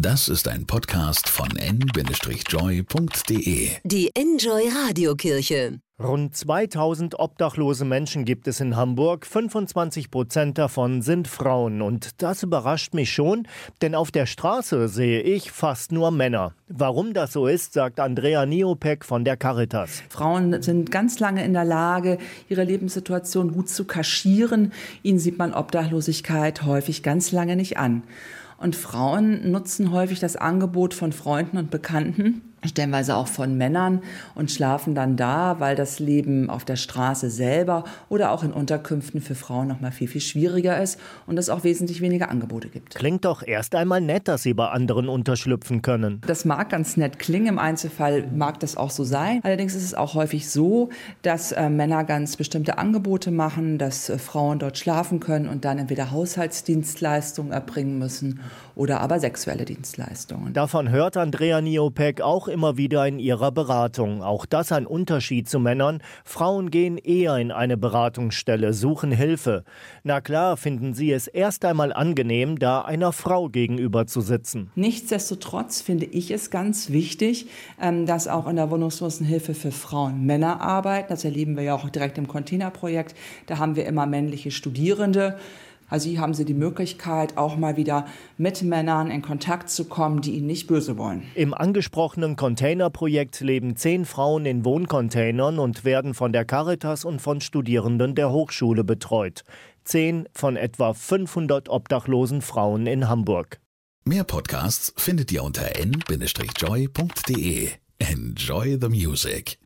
Das ist ein Podcast von n-joy.de. Die Enjoy Radiokirche. Rund 2000 obdachlose Menschen gibt es in Hamburg, 25% davon sind Frauen. Und das überrascht mich schon, denn auf der Straße sehe ich fast nur Männer. Warum das so ist, sagt Andrea Niopek von der Caritas. Frauen sind ganz lange in der Lage, ihre Lebenssituation gut zu kaschieren. Ihnen sieht man Obdachlosigkeit häufig ganz lange nicht an. Und Frauen nutzen häufig das Angebot von Freunden und Bekannten, stellenweise auch von Männern, und schlafen dann da, weil das Leben auf der Straße selber oder auch in Unterkünften für Frauen noch mal viel, viel schwieriger ist und es auch wesentlich weniger Angebote gibt. Klingt doch erst einmal nett, dass sie bei anderen unterschlüpfen können. Das mag ganz nett klingen, im Einzelfall mag das auch so sein. Allerdings ist es auch häufig so, dass Männer ganz bestimmte Angebote machen, dass Frauen dort schlafen können und dann entweder Haushaltsdienstleistungen erbringen müssen oder aber sexuelle Dienstleistungen. Davon hört Andrea Niopek auch immer wieder in ihrer Beratung. Auch das ein Unterschied zu Männern. Frauen gehen eher in eine Beratungsstelle, suchen Hilfe. Na klar, finden sie es erst einmal angenehm, da einer Frau gegenüber zu sitzen. Nichtsdestotrotz finde ich es ganz wichtig, dass auch in der Wohnungslosenhilfe für Frauen Männer arbeiten. Das erleben wir ja auch direkt im Containerprojekt. Da haben wir immer männliche Studierende. Also hier haben sie die Möglichkeit, auch mal wieder mit Männern in Kontakt zu kommen, die ihnen nicht böse wollen. Im angesprochenen Containerprojekt leben 10 Frauen in Wohncontainern und werden von der Caritas und von Studierenden der Hochschule betreut. 10 von etwa 500 obdachlosen Frauen in Hamburg. Mehr Podcasts findet ihr unter n-joy.de. Enjoy the music.